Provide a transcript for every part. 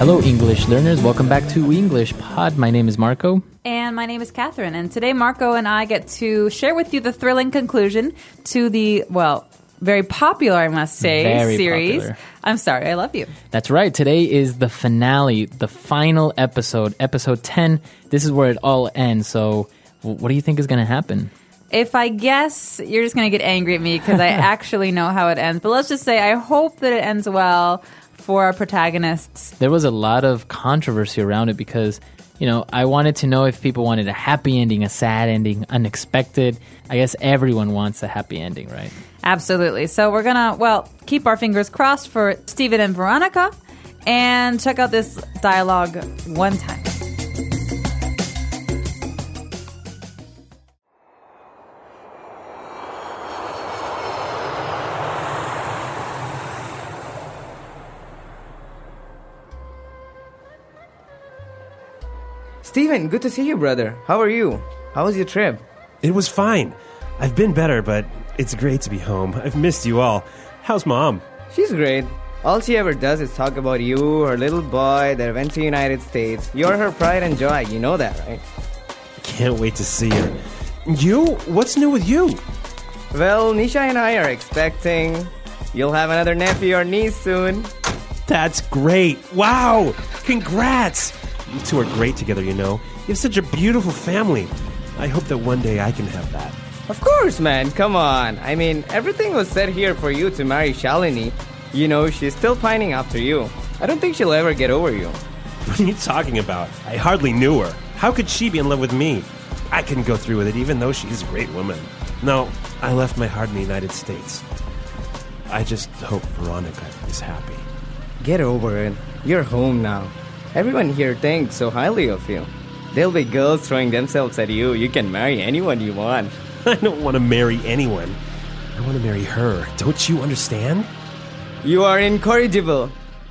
Hello, English learners. Welcome back to English Pod. My name is Marco. And my name is Catherine. And today, Marco and I get to share with you the thrilling conclusion to the, well, very popular, I must say, Very series. popular. I'm Sorry, I Love You. That's right. Today is the finale, the final episode, episode 10. This is where it all ends. So what do you think is going to happen? If I guess, you're just going to get angry at me because I actually know how it ends. But let's just say I hope that it ends well for our protagonists. There was a lot of controversy around it because, you know, I wanted to know if people wanted a happy ending, a sad ending, unexpected. I guess everyone wants a happy ending, right? Absolutely. So we're going to, well, keep our fingers crossed for Steven and Veronica and check out this dialogue one time. Steven, good to see you, brother. How are you? How was your trip? It was fine. I've been better, but it's great to be home. I've missed you all. How's Mom? She's great. All she ever does is talk about you, her little boy that went to the United States. You're her pride and joy. You know that, right? Can't wait to see her. You? What's new with you? Well, Nisha and I are expecting you'll have another nephew or niece soon. That's great. Wow. Congrats. You two are great together, you know. You have such a beautiful family. I hope that one day I can have that. Of course, man. Come on. I mean, everything was set here for you to marry Shalini. You know, she's still pining after you. I don't think she'll ever get over you. What are you talking about? I hardly knew her. How could she be in love with me? I couldn't go through with it, even though she's a great woman. No, I left my heart in the United States. I just hope Veronica is happy. Get over it. You're home now. Everyone here thinks so highly of you. There'll be girls throwing themselves at you. You can marry anyone you want. I don't want to marry anyone. I want to marry her. Don't you understand? You are incorrigible.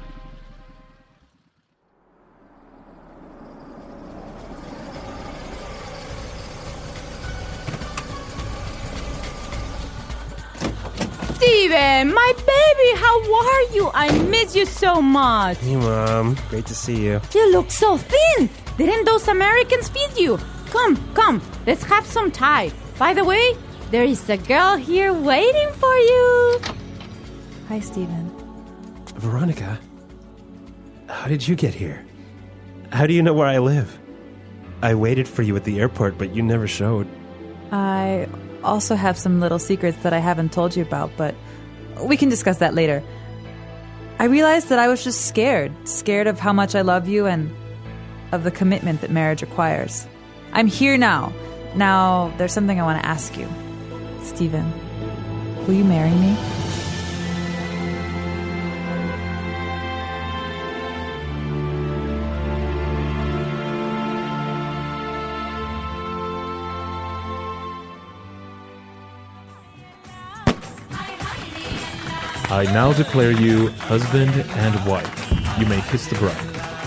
Steven, my baby, how are you? I miss you so much. Hey, Mom. Great to see you. You look so thin. Didn't those Americans feed you? Come, let's have some Thai. By the way, there is a girl here waiting for you. Hi, Steven. Veronica, how did you get here? How do you know where I live? I waited for you at the airport, but you never showed. I also have some little secrets that I haven't told you about, but we can discuss that later. I realized that I was just scared of how much I love you and of the commitment that marriage requires. I'm here now. Now, there's something I want to ask you. Steven, will you marry me? I now declare you husband and wife. You may kiss the bride.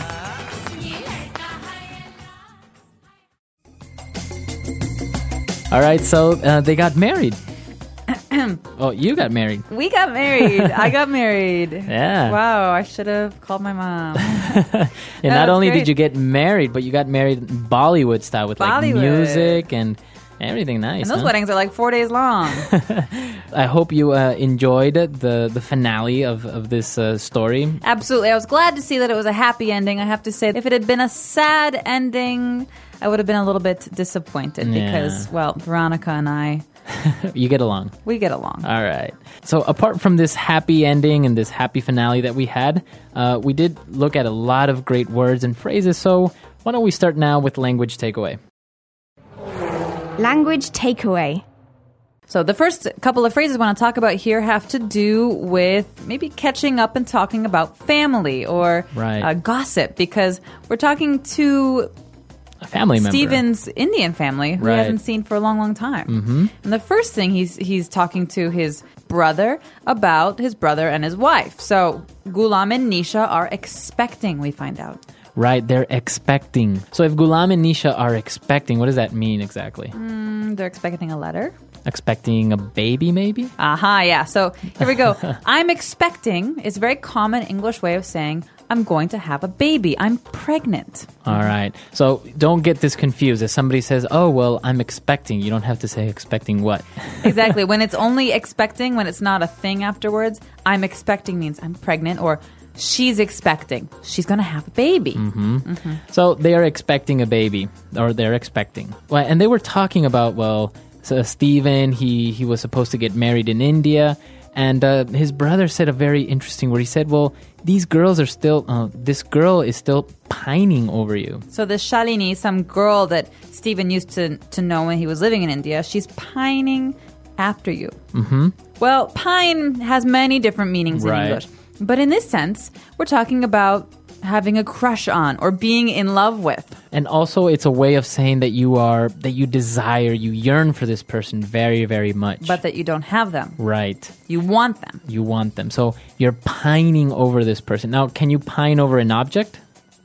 All right, so they got married. Oh, you got married. We got married. I got married. Yeah. Wow, I should have called my mom. And not that's only great. did you get married, but you got married Bollywood style with like Bollywood. music and everything nice. And those huh? weddings are like 4 days long. I hope you enjoyed the finale of this story. Absolutely. I was glad to see that it was a happy ending. I have to say, if it had been a sad ending, I would have been a little bit disappointed Yeah. because, well, Veronica and I, You get along. we get along. All right. So apart from this happy ending and this happy finale that we had, we did look at a lot of great words and phrases. So why don't we start now with language takeaway? Language takeaway. So the first couple of phrases I want to talk about here have to do with maybe catching up and talking about family or Right. gossip, because we're talking to A family member. Steven's Indian family who he Right. hasn't seen for a long, long time. Mm-hmm. And the first thing he's talking to his brother about his brother and his wife. So Gulam and Nisha are expecting, we find out. Right, they're expecting. So if Gulam and Nisha are expecting, what does that mean exactly? They're expecting a letter. Expecting a baby, maybe? Aha, yeah. So here we go. I'm expecting is a very common English way of saying I'm going to have a baby. I'm pregnant. All right. So don't get this confused. If somebody says, oh, well, I'm expecting, you don't have to say expecting what. Exactly. When it's only expecting, when it's not a thing afterwards, I'm expecting means I'm pregnant, or she's expecting. She's going to have a baby. So they are expecting a baby, or they're expecting. Well, and they were talking about, well, so Stephen, he was supposed to get married in India. And his brother said a very interesting word. He said, well, these girls are still, this girl is still pining over you. So the Shalini, some girl that Stephen used to know when he was living in India, she's pining after you. Mm-hmm. Well, pine has many different meanings in English. But in this sense, we're talking about having a crush on or being in love with. And also it's a way of saying that you desire, you yearn for this person very, very much. But that you don't have them. Right. You want them. You want them. So you're pining over this person. Now, can you pine over an object?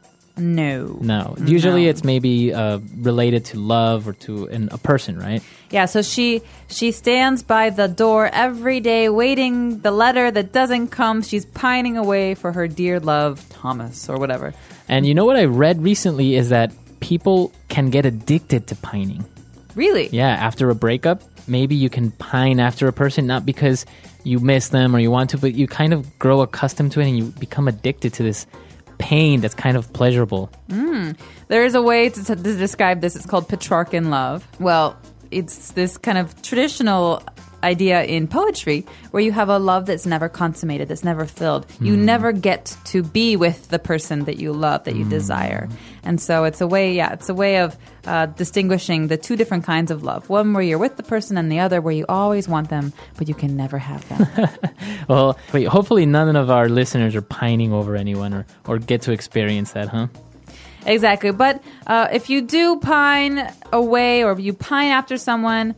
No. Usually it's maybe related to love or to a person, right? Yeah, so she stands by the door every day waiting the letter that doesn't come. She's pining away for her dear love, Thomas, or whatever. And you know what I read recently is that people can get addicted to pining. Really? Yeah, after a breakup, maybe you can pine after a person, not because you miss them or you want to, but you kind of grow accustomed to it and you become addicted to this pain that's kind of pleasurable. There is a way to describe this. It's called Petrarchan love. Well, it's this kind of traditional idea in poetry where you have a love that's never consummated, that's never filled. You never get to be with the person that you love, that you desire. And so it's a way of distinguishing the two different kinds of love. One where you're with the person and the other where you always want them, but you can never have them. Well, wait, hopefully none of our listeners are pining over anyone or get to experience that, huh? Exactly. But if you do pine away or you pine after someone,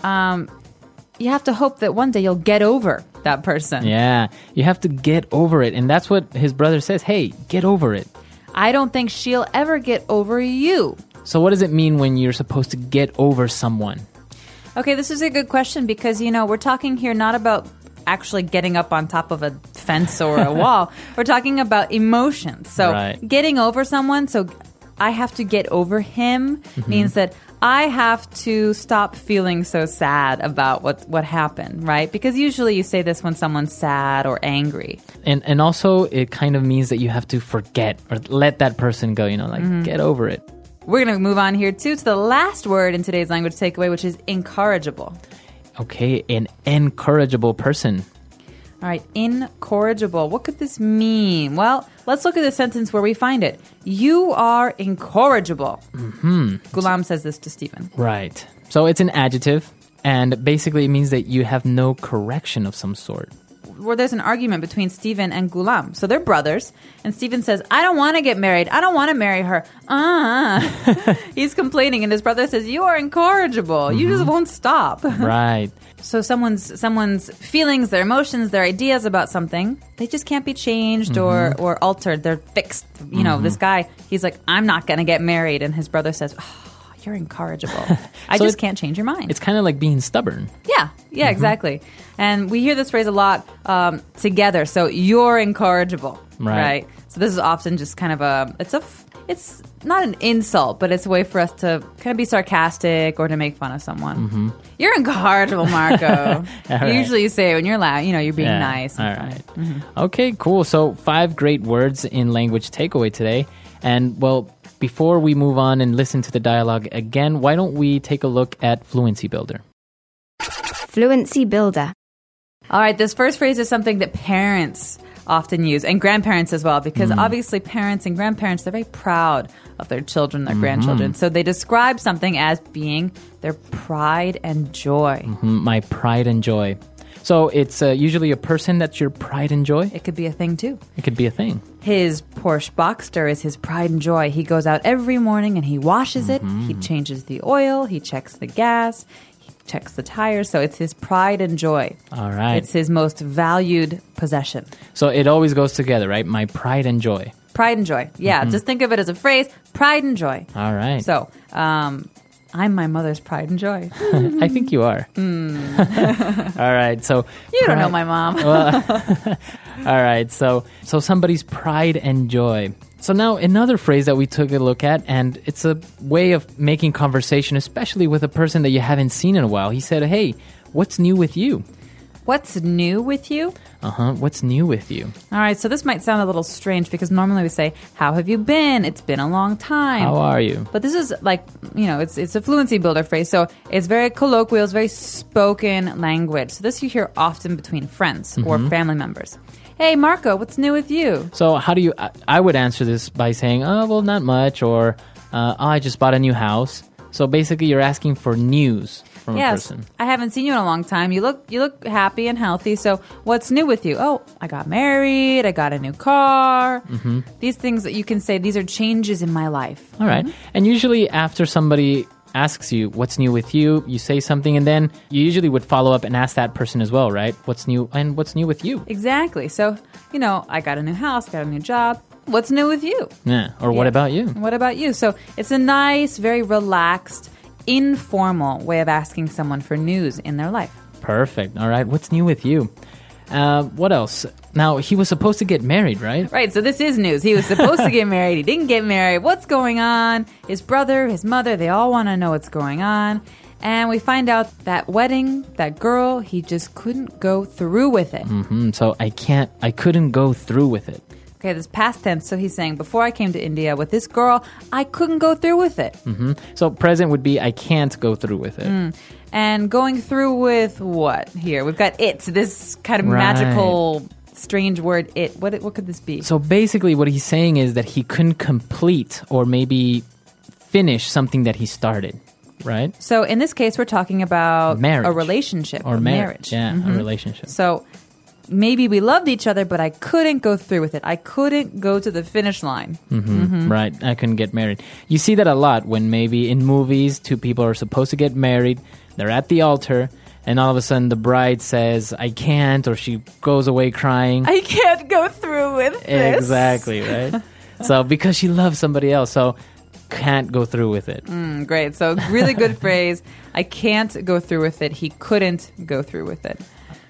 you have to hope that one day you'll get over that person. Yeah, you have to get over it. And that's what his brother says. Hey, get over it. I don't think she'll ever get over you. So what does it mean when you're supposed to get over someone? Okay, this is a good question because, we're talking here not about actually getting up on top of a fence or a wall. We're talking about emotions. So getting over someone, so I have to get over him means that I have to stop feeling so sad about what happened, right? Because usually you say this when someone's sad or angry. And also it kind of means that you have to forget or let that person go, get over it. We're going to move on here too to the last word in today's language takeaway, which is incorrigible. Okay, an incorrigible person. All right, incorrigible. What could this mean? Well, let's look at the sentence where we find it. You are incorrigible. Ghulam says this to Stephen. Right. So it's an adjective, and basically it means that you have no correction of some sort. Where there's an argument between Stephen and Ghulam. So they're brothers, and Stephen says, I don't want to get married. I don't want to marry her. He's complaining, and his brother says, you are incorrigible. You just won't stop. Right. So someone's feelings, their emotions, their ideas about something, they just can't be changed or altered. They're fixed. This guy, he's like, I'm not going to get married. And his brother says, you're incorrigible. I just can't change your mind. It's kind of like being stubborn. Yeah, exactly. And we hear this phrase a lot together. So you're incorrigible, right? So this is often just kind of it's not an insult, but it's a way for us to kind of be sarcastic or to make fun of someone. You're incorrigible, Marco. Right. Usually you say it when you're loud, you're being nice. All right. Okay, cool. So 5 great words in language takeaway today. And well, before we move on and listen to the dialogue again, why don't we take a look at Fluency Builder? Fluency Builder. All right, this first phrase is something that parents often use, and grandparents as well, because obviously parents and grandparents, they're very proud of their children, their grandchildren. So they describe something as being their pride and joy. My pride and joy. So it's usually a person that's your pride and joy? It could be a thing too. It could be a thing. His Porsche Boxster is his pride and joy. He goes out every morning and he washes it. He changes the oil. He checks the gas. He checks the tires. So it's his pride and joy. All right. It's his most valued possession. So it always goes together, right? My pride and joy. Pride and joy. Yeah, just think of it as a phrase, pride and joy. All right. So I'm my mother's pride and joy. I think you are. All right, so You don't know my mom. all right, so somebody's pride and joy. So now another phrase that we took a look at, and it's a way of making conversation, especially with a person that you haven't seen in a while. He said, "Hey, what's new with you?" What's new with you? What's new with you? All right, so this might sound a little strange because normally we say, how have you been? It's been a long time. How are you? But this is like, it's a fluency builder phrase. So it's very colloquial, it's very spoken language. So this you hear often between friends or family members. Hey, Marco, what's new with you? So how do you, I would answer this by saying, oh, well, not much, or I just bought a new house. So basically you're asking for news from a person. I haven't seen you in a long time. You look happy and healthy. So what's new with you? Oh, I got married. I got a new car. These things that you can say, these are changes in my life. All right. And usually after somebody asks you what's new with you, you say something, and then you usually would follow up and ask that person as well, right? What's new, and what's new with you? Exactly. So, I got a new house, got a new job. What's new with you? Yeah. Or what about you? What about you? So it's a nice, very relaxed, informal way of asking someone for news in their life. Perfect. All right. What's new with you? What else? Now, he was supposed to get married, right? Right. So this is news. He was supposed to get married. He didn't get married. What's going on? His brother, his mother, they all want to know what's going on. And we find out that wedding, that girl, he just couldn't go through with it. So I couldn't go through with it. Okay, this past tense. So he's saying, before I came to India with this girl, I couldn't go through with it. So present would be, I can't go through with it. And going through with what here? We've got it, this kind of magical, strange word, it. What could this be? So basically what he's saying is that he couldn't complete or maybe finish something that he started, right? So in this case, we're talking about marriage. A relationship. Or marriage. Yeah, a relationship. So maybe we loved each other, but I couldn't go through with it. I couldn't go to the finish line. Right. I couldn't get married. You see that a lot when maybe in movies, two people are supposed to get married. They're at the altar, and all of a sudden the bride says, I can't, or she goes away crying. I can't go through with this. Exactly, right? So because she loves somebody else, so can't go through with it. Great. So really good phrase. I can't go through with it. He couldn't go through with it.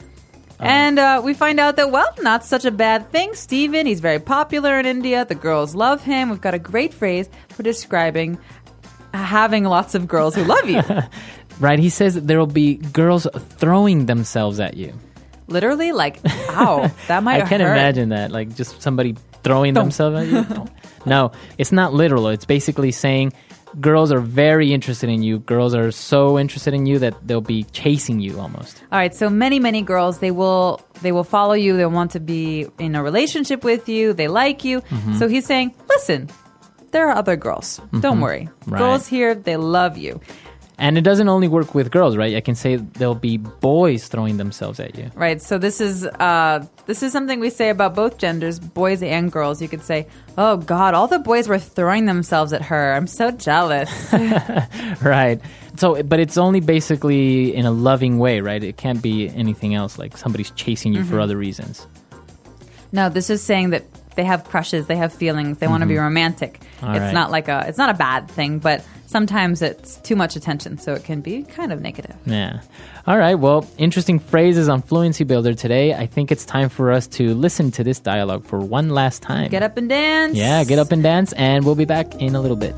And we find out that, well, not such a bad thing. Steven, he's very popular in India. The girls love him. We've got a great phrase for describing having lots of girls who love you. Right. He says that there will be girls throwing themselves at you. Literally? Like, ow, that might I can't hurt. imagine that. Like just somebody throwing themselves at you. No, it's not literal. It's basically saying girls are very interested in you. Girls are so interested in you that they'll be chasing you almost. All right, so many girls, they will follow you. They want to be in a relationship with you. They like you. So he's saying, listen, there are other girls. Don't worry. Right. Girls here, they love you. And it doesn't only work with girls, right? I can say there'll be boys throwing themselves at you. Right. So this is something we say about both genders, boys and girls. You could say, "Oh God, all the boys were throwing themselves at her. I'm so jealous." Right. So, but it's only basically in a loving way, right? It can't be anything else, like somebody's chasing you for other reasons. No, this is saying that they have crushes, they have feelings, they want to be romantic. It's not a bad thing, but sometimes it's too much attention, so it can be kind of negative. Yeah. All right. Well, interesting phrases on Fluency Builder today. I think it's time for us to listen to this dialogue for one last time. Get up and dance. Yeah, get up and dance, and we'll be back in a little bit.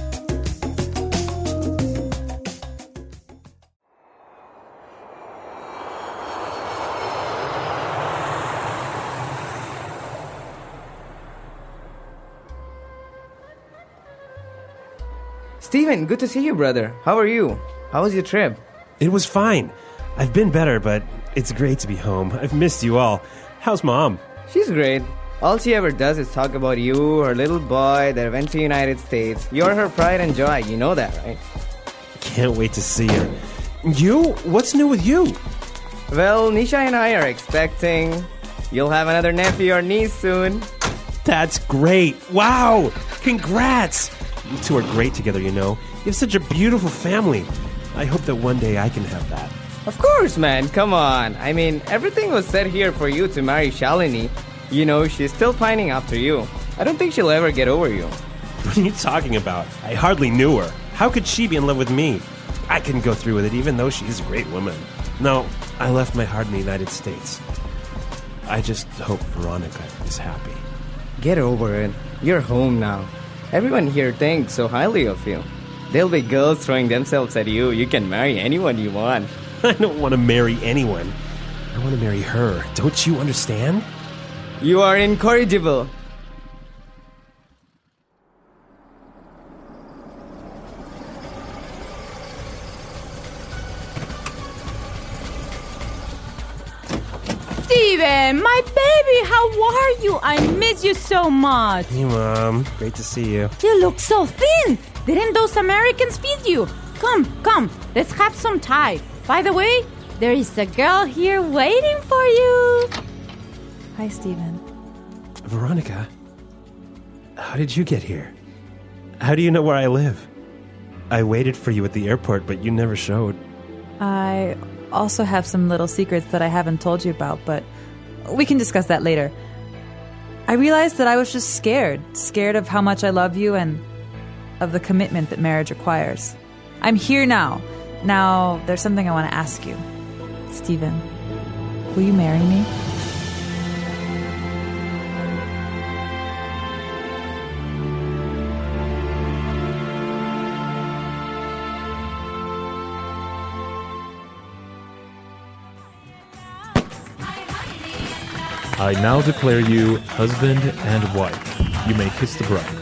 Steven, good to see you, brother. How are you? How was your trip? It was fine. I've been better, but it's great to be home. I've missed you all. How's Mom? She's great. All she ever does is talk about you, her little boy that went to the United States. You're her pride and joy. You know that, right? Can't wait to see her. You? What's new with you? Well, Nisha and I are expecting. You'll have another nephew or niece soon. That's great. Wow. Congrats. You two are great together, you know. You have such a beautiful family. I hope that one day I can have that. Of course, man. Come on. I mean, everything was set here for you to marry Shalini. You know, she's still pining after you. I don't think she'll ever get over you. What are you talking about? I hardly knew her. How could she be in love with me? I couldn't go through with it, even though she's a great woman. No, I left my heart in the United States. I just hope Veronica is happy. Get over it. You're home now. Everyone here thinks so highly of you. There'll be girls throwing themselves at you. You can marry anyone you want. I don't want to marry anyone. I want to marry her. Don't you understand? You are incorrigible. Steven, my baby, how are you? I miss you so much. Hey, Mom. Great to see you. You look so thin. Didn't those Americans feed you? Come, let's have some Thai. By the way, there is a girl here waiting for you. Hi, Stephen. Veronica, how did you get here? How do you know where I live? I waited for you at the airport, but you never showed. I also have some little secrets that I haven't told you about, but we can discuss that later. I realized that I was just scared of how much I love you and of the commitment that marriage requires. I'm here now. Now, there's something I want to ask you. Stephen, will you marry me? I now declare you husband and wife. You may kiss the bride.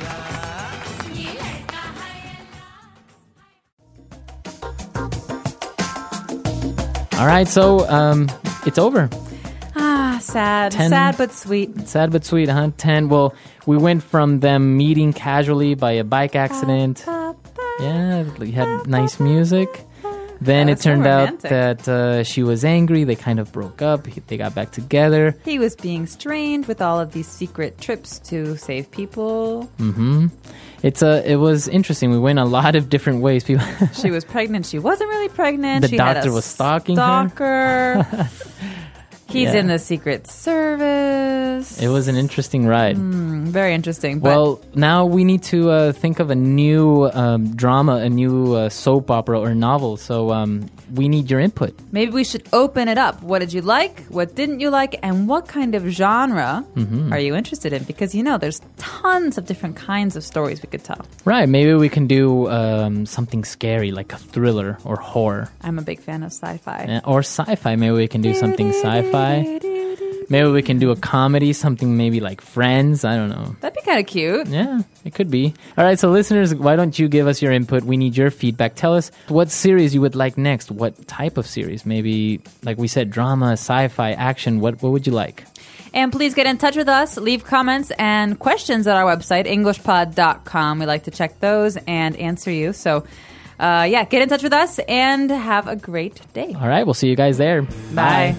All right, so it's over. Sad. 10. Sad but sweet. Sad but sweet, huh? 10. Well, we went from them meeting casually by a bike accident. Yeah, we had nice music. Then it was so turned out romantic. that she was angry. They kind of broke up. They got back together. He was being strained with all of these secret trips to save people. Mm-hmm. It was interesting. We went a lot of different ways. People. She was pregnant. She wasn't really pregnant. The She doctor had a was stalking her. stalker. He's Yeah. in the Secret Service. It was an interesting ride. Very interesting. But Well, now we need to think of a new drama, a new soap opera or novel. So we need your input. maybe we should open it up. What did you like? What didn't you like? And what kind of genre are you interested in? Because, there's tons of different kinds of stories we could tell. Right. Maybe we can do something scary, like a thriller or horror. I'm a big fan of sci-fi. Or sci-fi. Maybe we can do something sci-fi. Maybe we can do a comedy, something maybe like Friends. I don't know. That'd be kind of cute. Yeah, it could be. All right, so listeners, why don't you give us your input? We need your feedback. Tell us what series you would like next. What type of series? Maybe, like we said, drama, sci-fi, action. What would you like? And please get in touch with us. Leave comments and questions at our website, englishpod.com. We like to check those and answer you. So, get in touch with us and have a great day. All right, we'll see you guys there. Bye.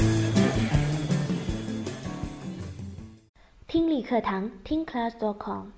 听力课堂听 class.com